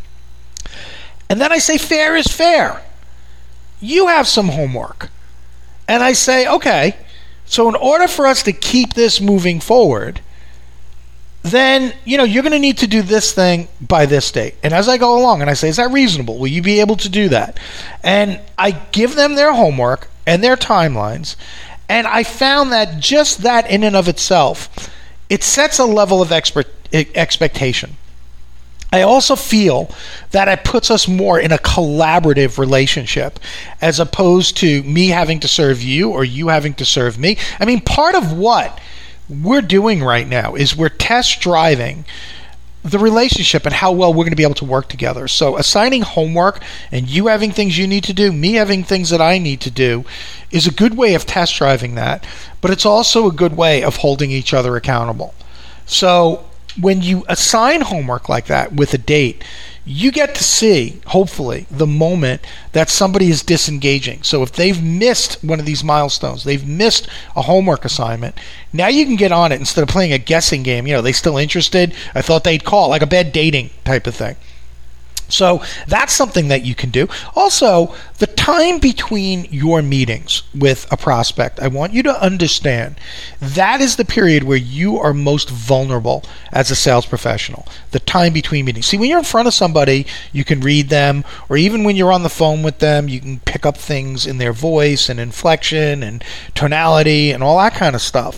And then I say, fair is fair. You have some homework. And I say, okay, so in order for us to keep this moving forward, then, you're going to need to do this thing by this date. And as I go along, and I say, is that reasonable? Will you be able to do that? And I give them their homework and their timelines. And I found that just that in and of itself, it sets a level of expectation. I also feel that it puts us more in a collaborative relationship as opposed to me having to serve you or you having to serve me. I mean, part of what we're doing right now is we're test driving the relationship and how well we're going to be able to work together. So assigning homework and you having things you need to do, me having things that I need to do, is a good way of test driving that, but it's also a good way of holding each other accountable. So when you assign homework like that with a date, you get to see, hopefully, the moment that somebody is disengaging. So if they've missed one of these milestones, they've missed a homework assignment, now you can get on it instead of playing a guessing game. They still interested? I thought they'd call, like a bad dating type of thing. So that's something that you can do. Also, the time between your meetings with a prospect, I want you to understand that is the period where you are most vulnerable as a sales professional. The time between meetings. See, when you're in front of somebody, you can read them, or even when you're on the phone with them, you can pick up things in their voice and inflection and tonality and all that kind of stuff.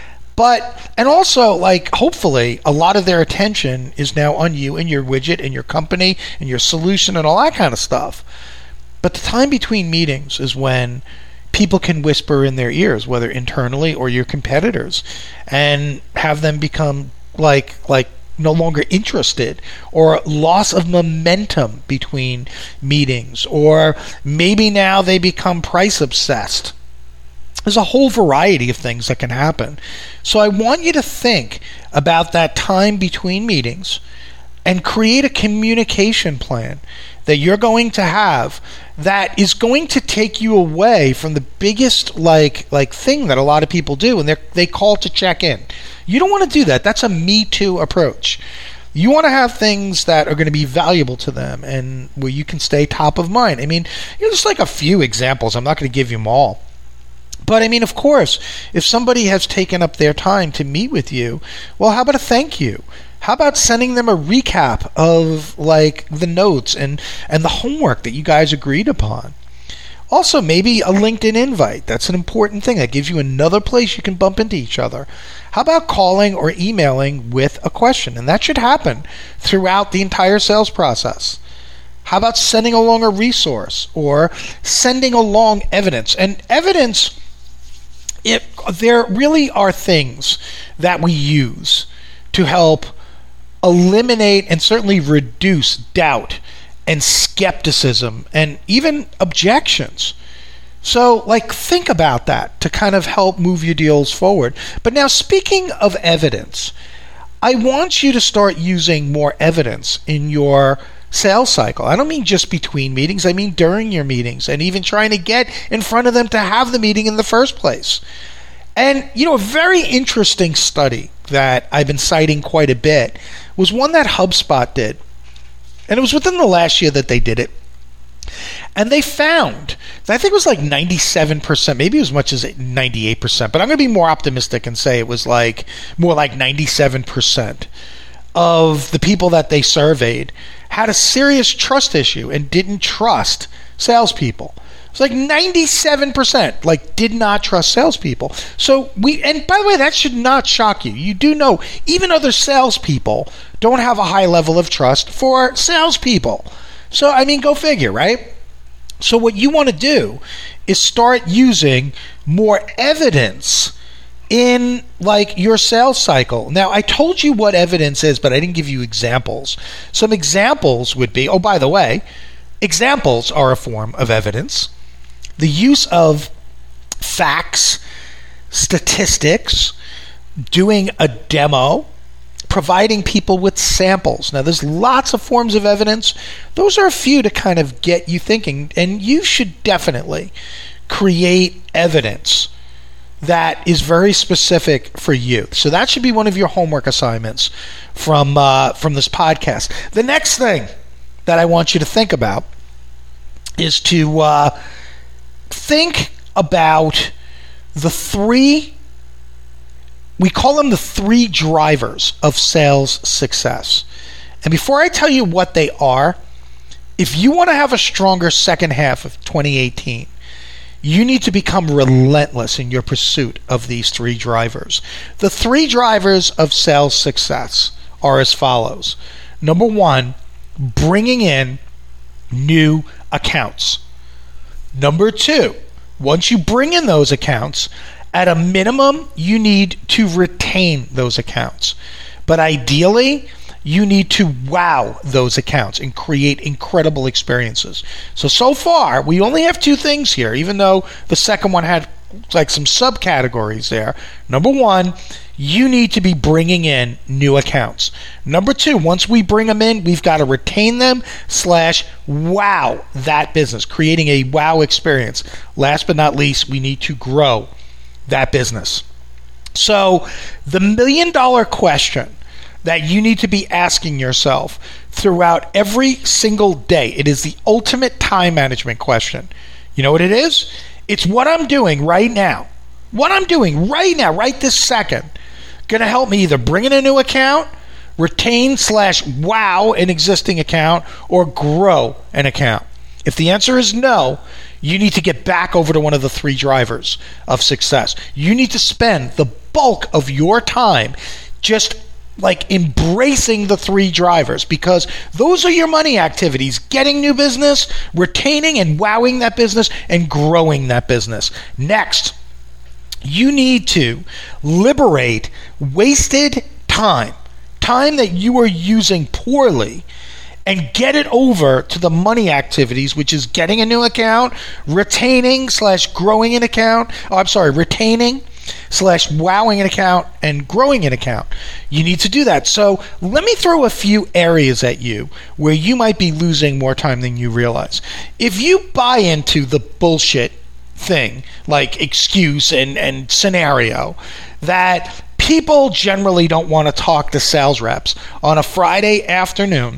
And also, hopefully, a lot of their attention is now on you and your widget and your company and your solution and all that kind of stuff. But the time between meetings is when people can whisper in their ears, whether internally or your competitors, and have them become like no longer interested, or loss of momentum between meetings, or maybe now they become price obsessed. There's a whole variety of things that can happen. So I want you to think about that time between meetings and create a communication plan that you're going to have that is going to take you away from the biggest thing that a lot of people do, and they call to check in. You don't want to do that. That's a Me Too approach. You want to have things that are going to be valuable to them and where you can stay top of mind. Just like a few examples. I'm not going to give you them all. But of course, if somebody has taken up their time to meet with you, well, how about a thank you? How about sending them a recap of the notes and the homework that you guys agreed upon? Also, maybe a LinkedIn invite. That's an important thing. That gives you another place you can bump into each other. How about calling or emailing with a question? And that should happen throughout the entire sales process. How about sending along a resource or sending along evidence? And evidence, there really are things that we use to help eliminate and certainly reduce doubt and skepticism and even objections. So, think about that to kind of help move your deals forward. But now, speaking of evidence, I want you to start using more evidence in your sales cycle. I don't mean just between meetings. I mean during your meetings, and even trying to get in front of them to have the meeting in the first place. And, a very interesting study that I've been citing quite a bit was one that HubSpot did. And it was within the last year that they did it. And they found that I think it was 97%, maybe as much as 98%, but I'm going to be more optimistic and say it was more like 97% of the people that they surveyed had a serious trust issue and didn't trust salespeople. It's 97% did not trust salespeople. And by the way, that should not shock you. You do know even other salespeople don't have a high level of trust for salespeople. So, go figure, right? So what you want to do is start using more evidence in your sales cycle. Now, I told you what evidence is, but I didn't give you examples. Some examples would be, by the way, examples are a form of evidence. The use of facts, statistics, doing a demo, providing people with samples. Now, there's lots of forms of evidence. Those are a few to kind of get you thinking, and you should definitely create evidence that is very specific for you. So that should be one of your homework assignments from this podcast. The next thing that I want you to think about is to think about the three, we call them the three drivers of sales success. And before I tell you what they are, if you want to have a stronger second half of 2018, you need to become relentless in your pursuit of these three drivers. The three drivers of sales success are as follows. Number one, bringing in new accounts. Number two, once you bring in those accounts, at a minimum, you need to retain those accounts. But ideally, you need to wow those accounts and create incredible experiences. So far, we only have two things here, even though the second one had like some subcategories there. Number one, you need to be bringing in new accounts. Number two, once we bring them in, we've got to retain them / wow that business, creating a wow experience. Last but not least, we need to grow that business. So the $1 million question that you need to be asking yourself throughout every single day, it is the ultimate time management question. You know what it is? It's what I'm doing right now. What I'm doing right now, right this second, going to help me either bring in a new account, retain / wow an existing account, or grow an account. If the answer is no, you need to get back over to one of the 3 drivers of success. You need to spend the bulk of your time just like embracing the 3 drivers, because those are your money activities: getting new business, retaining and wowing that business, and growing that business. Next, you need to liberate wasted time that you are using poorly, and get it over to the money activities, which is getting a new account, retaining / growing an account. Retaining / wowing an account, and growing an account. You need to do that. So let me throw a few areas at you where you might be losing more time than you realize. If you buy into the bullshit thing, like excuse and scenario, that people generally don't want to talk to sales reps on a Friday afternoon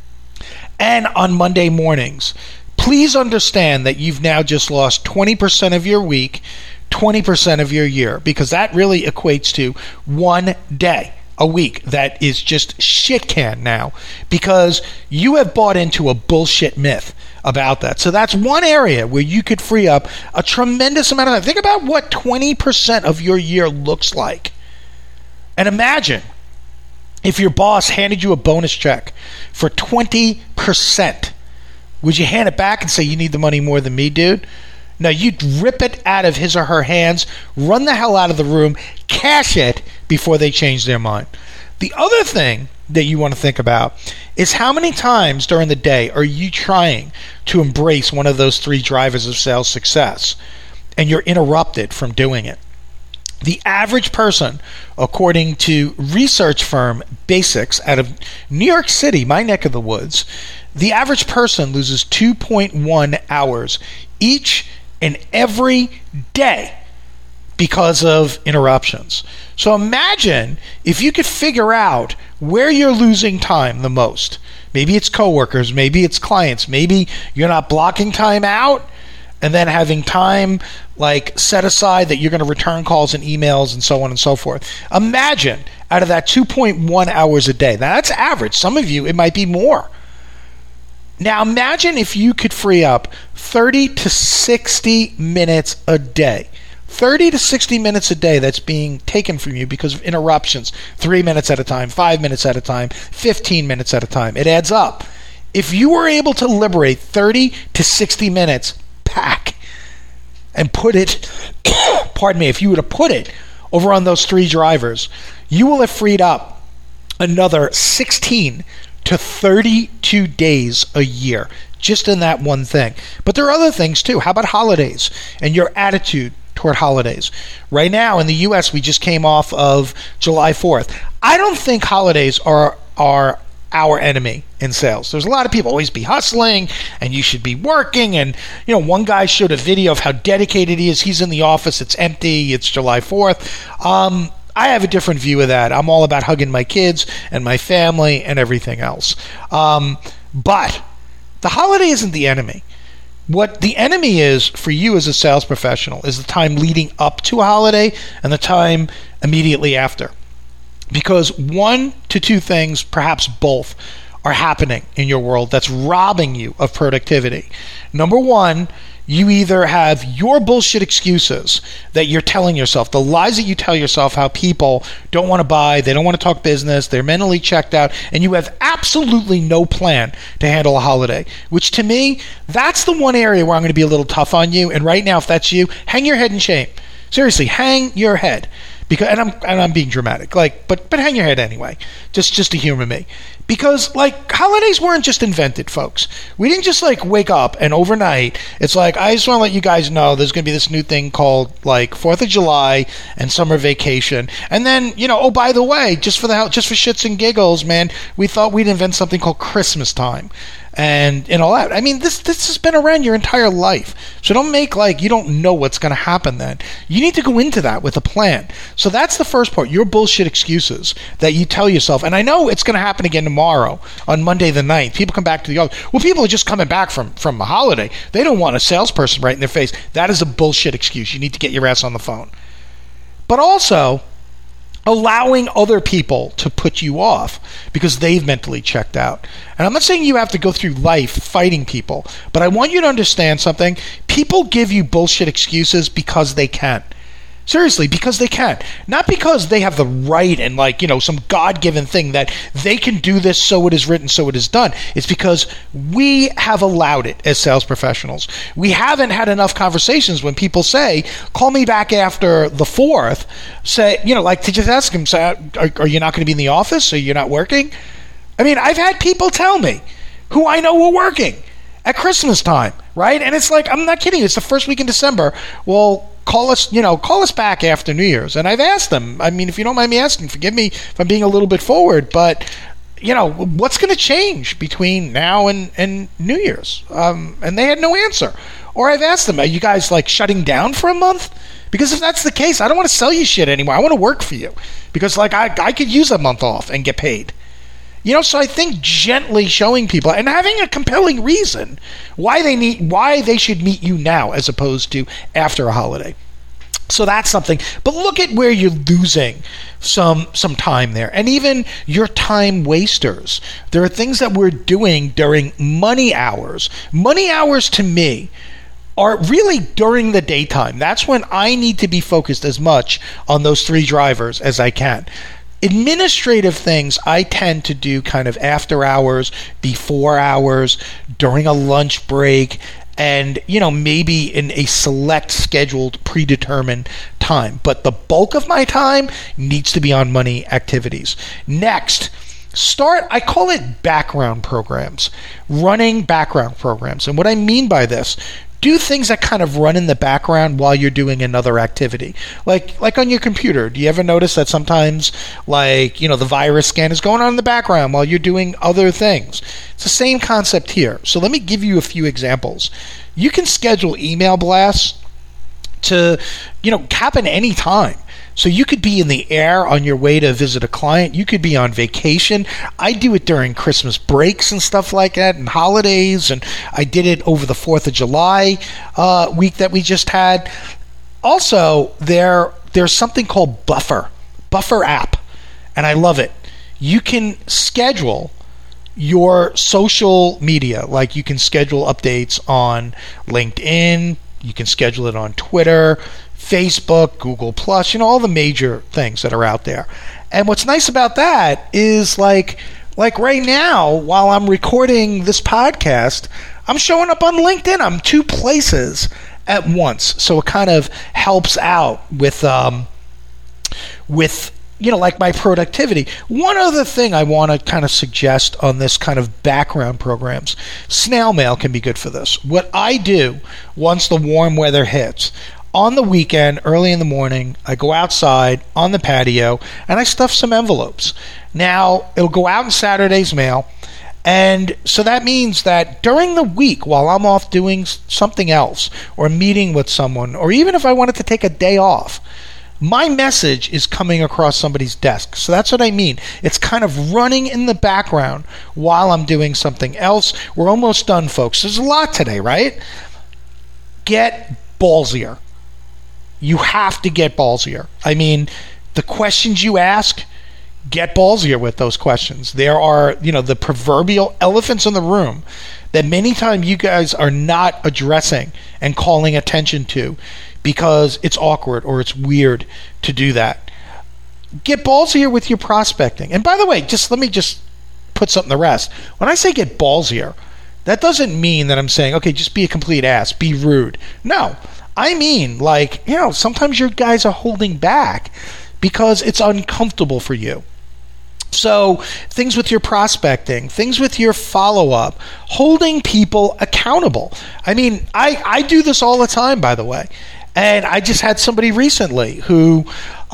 and on Monday mornings, please understand that you've now just lost 20% of your week, 20% of your year, because that really equates to 1 day a week that is just shit can now, because you have bought into a bullshit myth about that. So that's one area where you could free up a tremendous amount of time. Think about what 20% of your year looks like. And imagine if your boss handed you a bonus check for 20%. Would you hand it back and say, you need the money more than me, dude? No, you'd rip it out of his or her hands, run the hell out of the room, cash it before they change their mind. The other thing that you want to think about is how many times during the day are you trying to embrace one of those 3 drivers of sales success, and you're interrupted from doing it. The average person, according to research firm Basics out of New York City, my neck of the woods, the average person loses 2.1 hours each and every day because of interruptions. So imagine if you could figure out where you're losing time the most. Maybe it's coworkers, maybe it's clients, maybe you're not blocking time out and then having time like set aside that you're going to return calls and emails and so on and so forth. Imagine out of that 2.1 hours a day. Now that's average. Some of you, it might be more. Now imagine if you could free up 30 to 60 minutes a day. 30 to 60 minutes a day that's being taken from you because of interruptions. 3 minutes at a time, 5 minutes at a time, 15 minutes at a time. It adds up. If you were able to liberate 30 to 60 minutes back and put it, if you were to put it over on those 3 drivers, you will have freed up another 16 to 32 days a year just in that one thing. But there are other things too. How about holidays and your attitude toward holidays? Right now in the US, we just came off of July 4th. I don't think holidays are our enemy in sales. There's a lot of people always be hustling and you should be working, and one guy showed a video of how dedicated he is. He's in the office, it's empty, it's July 4th. I have a different view of that. I'm all about hugging my kids and my family and everything else. But the holiday isn't the enemy. What the enemy is for you as a sales professional is the time leading up to a holiday and the time immediately after. Because 1 to 2 things, perhaps both, are happening in your world that's robbing you of productivity. Number 1, you either have your bullshit excuses that you're telling yourself, the lies that you tell yourself, how people don't want to buy, they don't want to talk business, they're mentally checked out, and you have absolutely no plan to handle a holiday, which to me, that's the one area where I'm going to be a little tough on you. And right now, if that's you, hang your head in shame. Seriously, hang your head. Because I'm being dramatic, but hang your head anyway, just to humor me, Because, like, holidays weren't just invented, folks. We didn't just, like, wake up and overnight, it's like, I just want to let you guys know there's going to be this new thing called, like, 4th of July and summer vacation. And then, oh, by the way, just for shits and giggles, man, we thought we'd invent something called Christmas time. And all that. I mean, this has been around your entire life. So don't make like you don't know what's going to happen then. You need to go into that with a plan. So that's the first part, your bullshit excuses that you tell yourself. And I know it's going to happen again tomorrow on Monday the 9th. People come back to the office. Well, people are just coming back from a holiday. They don't want a salesperson right in their face. That is a bullshit excuse. You need to get your ass on the phone. But also, allowing other people to put you off because they've mentally checked out. And I'm not saying you have to go through life fighting people, but I want you to understand something. People give you bullshit excuses because they can. Seriously, because they can. Not because they have the right and some God-given thing that they can do this, so it is written, so it is done. It's because we have allowed it as sales professionals. We haven't had enough conversations when people say, call me back after the 4th. Say, to just ask them, say, are you not going to be in the office? Are you not working? I mean, I've had people tell me who I know were working at Christmas time, right? And it's like, I'm not kidding. It's the first week in December. Well, call us back after New Year's. And I've asked them, I mean, if you don't mind me asking, forgive me if I'm being a little bit forward, but, what's going to change between now and New Year's? And they had no answer. Or I've asked them, are you guys, shutting down for a month? Because if that's the case, I don't want to sell you shit anymore. I want to work for you. Because, I could use a month off and get paid. So I think gently showing people and having a compelling reason why they should meet you now as opposed to after a holiday. So that's something. But look at where you're losing some time there. And even your time wasters. There are things that we're doing during money hours. Money hours to me are really during the daytime. That's when I need to be focused as much on those 3 drivers as I can. Administrative things I tend to do kind of after hours, before hours, during a lunch break, and maybe in a select scheduled predetermined time. But the bulk of my time needs to be on money activities. Next, I call it background programs, running background programs. And what I mean by this, do things that kind of run in the background while you're doing another activity. Like on your computer. Do you ever notice that sometimes the virus scan is going on in the background while you're doing other things? It's the same concept here. So let me give you a few examples. You can schedule email blasts to happen anytime. So you could be in the air on your way to visit a client. You could be on vacation. I do it during Christmas breaks and stuff like that and holidays. And I did it over the 4th of July week that we just had. Also, there's something called Buffer app. And I love it. You can schedule your social media. Like you can schedule updates on LinkedIn. You can schedule it on Twitter, Facebook, Google Plus, all the major things that are out there. And what's nice about that is like right now, while I'm recording this podcast, I'm showing up on LinkedIn. I'm 2 places at once. So it kind of helps out with my productivity. One other thing I want to kind of suggest on this kind of background programs, snail mail can be good for this. What I do once the warm weather hits, on the weekend, early in the morning, I go outside on the patio and I stuff some envelopes. Now, it'll go out in Saturday's mail. And so that means that during the week, while I'm off doing something else or meeting with someone, or even if I wanted to take a day off, my message is coming across somebody's desk. So that's what I mean. It's kind of running in the background while I'm doing something else. We're almost done, folks. There's a lot today, right? Get ballsier. You have to get ballsier. I mean, the questions you ask, get ballsier with those questions. There are, the proverbial elephants in the room that many times you guys are not addressing and calling attention to because it's awkward or it's weird to do that. Get ballsier with your prospecting. And by the way, let me put something to rest. When I say get ballsier, that doesn't mean that I'm saying, okay, just be a complete ass, be rude. No. I mean, sometimes your guys are holding back because it's uncomfortable for you So things with your prospecting, things with your follow-up, holding people accountable. I mean, I do this all the time, by the way. And I just had somebody recently who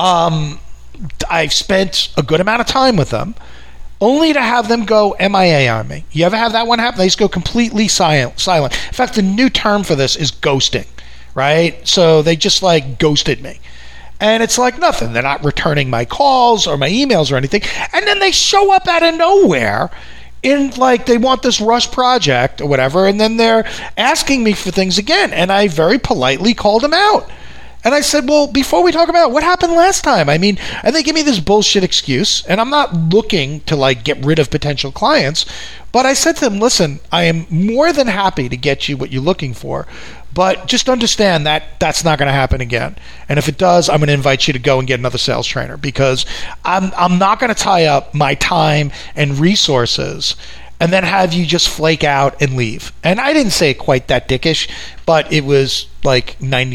I've spent a good amount of time with them, only to have them go MIA on me. You ever have that one happen? They just go completely silent. In fact, the new term for this is ghosting, right? So they just like ghosted me. And it's like nothing. They're not returning my calls or my emails or anything. And then they show up out of nowhere in like they want this rush project or whatever. And then they're asking me for things again. And I very politely called them out. And I said, well, before we talk about what happened last time, I mean, and they give me this bullshit excuse, and I'm not looking to like get rid of potential clients, but I said to them, listen, I am more than happy to get you what you're looking for, but just understand that that's not going to happen again. And if it does, I'm going to invite you to go and get another sales trainer, because I'm not going to tie up my time and resources and then have you just flake out and leave. And I didn't say it quite that dickish, but it was like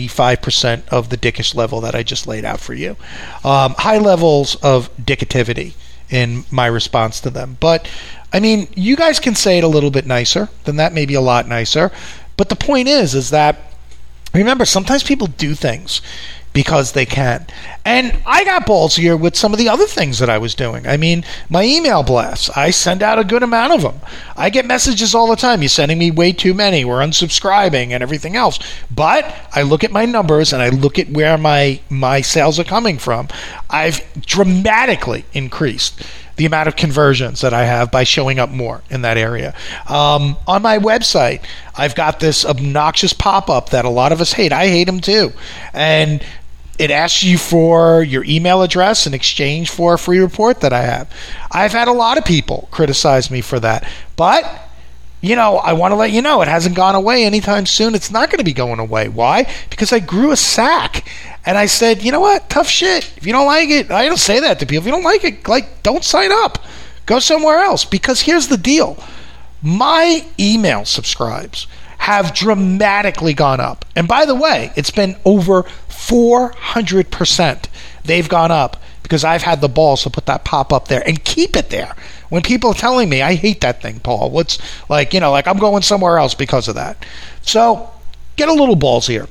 95% of the dickish level that I just laid out for you. High levels of dickativity in my response to them. But, I mean, you guys can say it a little bit nicer than that, maybe a lot nicer. But the point is that, remember, sometimes people do things because they can. And I got ballsier with some of the other things that I was doing. I mean, my email blasts, I send out a good amount of them. I get messages all the time. You're sending me way too many. We're unsubscribing and everything else. But I look at my numbers and I look at where my sales are coming from. I've dramatically increased the amount of conversions that I have by showing up more in that area. On my website, I've got this obnoxious pop-up that a lot of us hate. I hate them too. And it asks you for your email address in exchange for a free report that I have. I've had a lot of people criticize me for that. But, you know, I want to let you know it hasn't gone away anytime soon. It's not going to be going away. Why? Because I grew a sack. And I said, you know what? Tough shit. If you don't like it, I don't say that to people. If you don't like it, like, don't sign up. Go somewhere else. Because here's the deal. My email subscribes have dramatically gone up. And by the way, it's been over 400%. They've gone up because I've had the balls to put that pop up there and keep it there. When people are telling me, I hate that thing, Paul. What's like, you know, like I'm going somewhere else because of that. So get a little ballsier.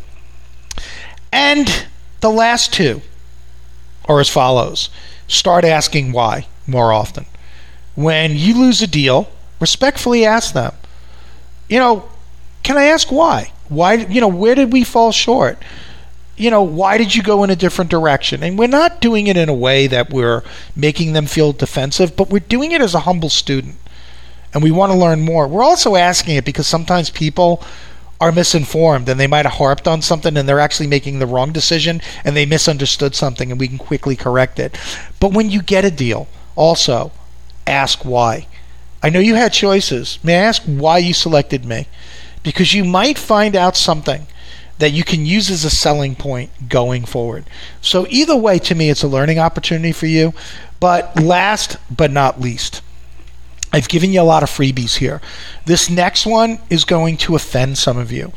And the last two are as follows. Start asking why more often. When you lose a deal, respectfully ask them, you know, can I ask why? Why, you know, where did we fall short? You know, why did you go in a different direction? And we're not doing it in a way that we're making them feel defensive, but we're doing it as a humble student. And we want to learn more. We're also asking it because sometimes people are misinformed and they might have harped on something and they're actually making the wrong decision and they misunderstood something and we can quickly correct it. But when you get a deal, also ask why. I know you had choices. May I ask why you selected me? Because you might find out something that you can use as a selling point going forward. So either way, to me, it's a learning opportunity for you. But last but not least, I've given you a lot of freebies here. This next one is going to offend some of you.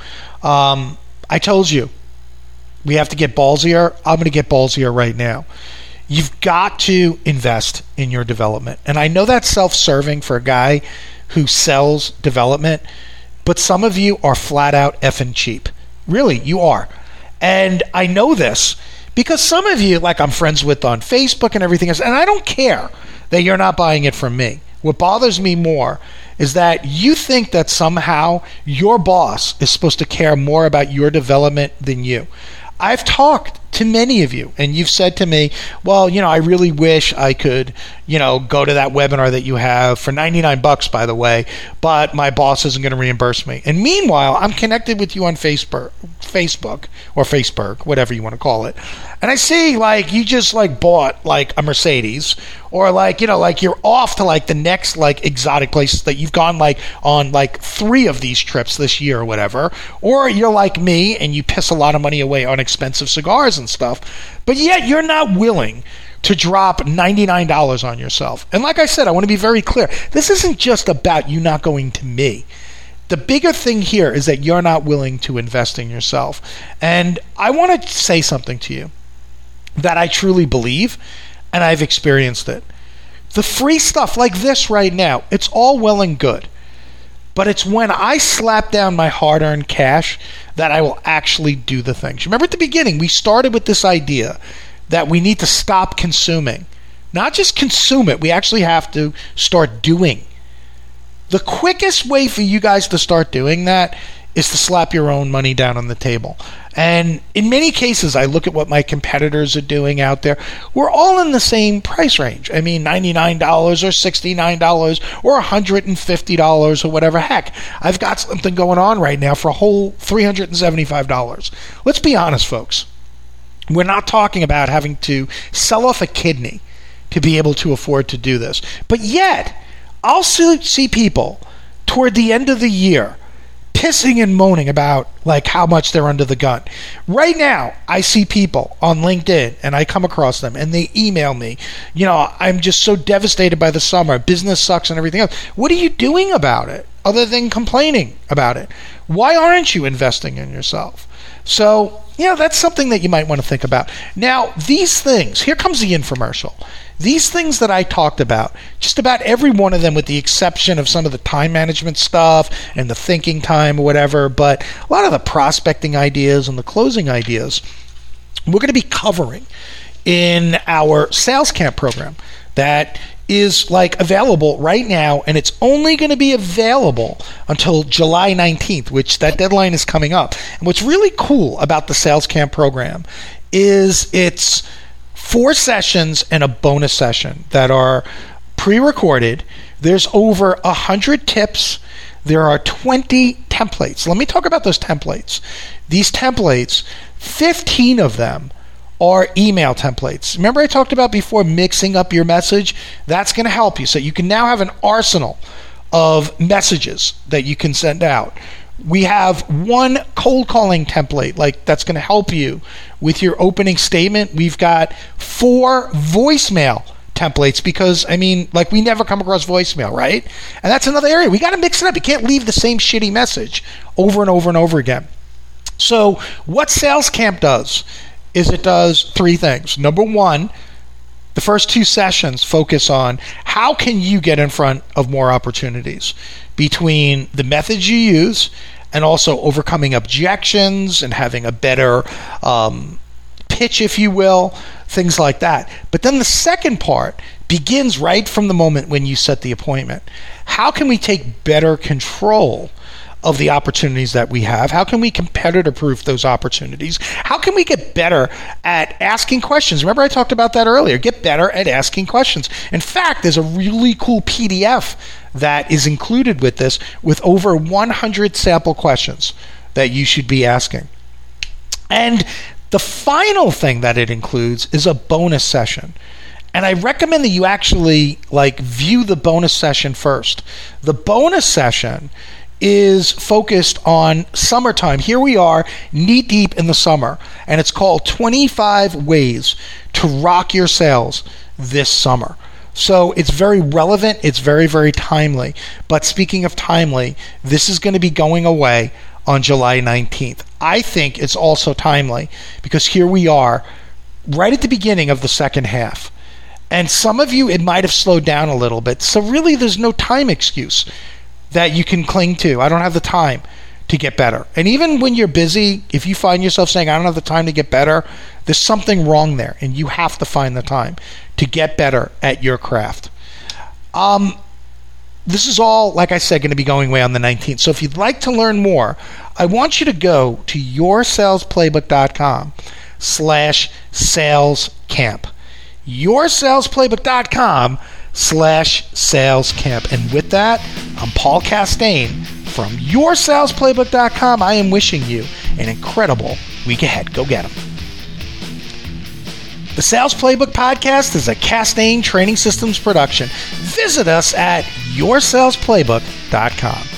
I told you, we have to get ballsier. I'm going to get ballsier right now. You've got to invest in your development. And I know that's self-serving for a guy who sells development, but some of you are flat out effing cheap. Really, you are. And I know this because some of you, like I'm friends with on Facebook and everything else, and I don't care that you're not buying it from me. What bothers me more is that you think that somehow your boss is supposed to care more about your development than you. I've talked to many of you, and you've said to me, well, you know, I really wish I could, you know, go to that webinar that you have for $99, by the way, but my boss isn't going to reimburse me. And meanwhile, I'm connected with you on Facebook or Facebook, whatever you want to call it. And I see like you just like bought like a Mercedes, or like, you know, like you're off to like the next like exotic places that you've gone like on like 3 of these trips this year or whatever. Or you're like me and you piss a lot of money away on expensive cigars and stuff, but yet you're not willing to drop $99 on yourself. And like I said, I want to be very clear. This isn't just about you not going to me. The bigger thing here is that you're not willing to invest in yourself. And I want to say something to you that I truly believe, and I've experienced it. The free stuff like this right now, it's all well and good. But it's when I slap down my hard-earned cash that I will actually do the things. Remember at the beginning, we started with this idea that we need to stop consuming. Not just consume it, we actually have to start doing. The quickest way for you guys to start doing that is to slap your own money down on the table. And in many cases, I look at what my competitors are doing out there. We're all in the same price range. I mean, $99 or $69 or $150 or whatever. Heck, I've got something going on right now for a whole $375. Let's be honest, folks. We're not talking about having to sell off a kidney to be able to afford to do this. But yet, I'll see people toward the end of the year pissing and moaning about like how much they're under the gun. Right now, I see people on LinkedIn and I come across them and they email me, I'm just so devastated by the summer. Business sucks and everything else. What are you doing about it other than complaining about it? Why aren't you investing in yourself? So, that's something that you might want to think about. Now, these things, here comes the infomercial. These things that I talked about, just about every one of them with the exception of some of the time management stuff and the thinking time or whatever, but a lot of the prospecting ideas and the closing ideas, we're going to be covering in our sales camp program that is available right now, and it's only going to be available until July 19th, which that deadline is coming up. And what's really cool about the sales camp program is it's 4 sessions and a bonus session that are pre-recorded. There's over 100 tips. There are 20 templates. Let me talk about those templates. These templates, 15 of them are email templates. Remember I talked about before mixing up your message? That's going to help you. So you can now have an arsenal of messages that you can send out. We have one cold calling template that's going to help you with your opening statement. We've got 4 voicemail templates because, we never come across voicemail, right? And that's another area. We got to mix it up. You can't leave the same shitty message over and over and over again. So what Sales Camp does is it does 3 things. Number 1, the first 2 sessions focus on how can you get in front of more opportunities between the methods you use and also overcoming objections and having a better pitch, if you will, things like that. But then the second part begins right from the moment when you set the appointment. How can we take better control of the opportunities that we have? How can we competitor-proof those opportunities? How can we get better at asking questions? Remember I talked about that earlier. Get better at asking questions. In fact, there's a really cool PDF that is included with this with over 100 sample questions that you should be asking. And the final thing that it includes is a bonus session. And I recommend that you actually view the bonus session first. The bonus session is focused on summertime. Here we are, knee deep in the summer, and it's called 25 Ways to Rock Your Sales This Summer. So it's very relevant, it's very, very timely. But speaking of timely, this is going to be going away on July 19th. I think it's also timely because here we are right at the beginning of the second half. And some of you, it might have slowed down a little bit. So really, there's no time excuse that you can cling to. I don't have the time to get better. And even when you're busy, if you find yourself saying, I don't have the time to get better, there's something wrong there. And you have to find the time to get better at your craft. This is all, like I said, going to be going away on the 19th. So if you'd like to learn more, I want you to go to yoursalesplaybook.com/salescamp. yoursalesplaybook.com/salescamp. And with that, I'm Paul Castaigne from yoursalesplaybook.com. I am wishing you an incredible week ahead. Go get them. The Sales Playbook Podcast is a Castaigne Training Systems production. Visit us at yoursalesplaybook.com.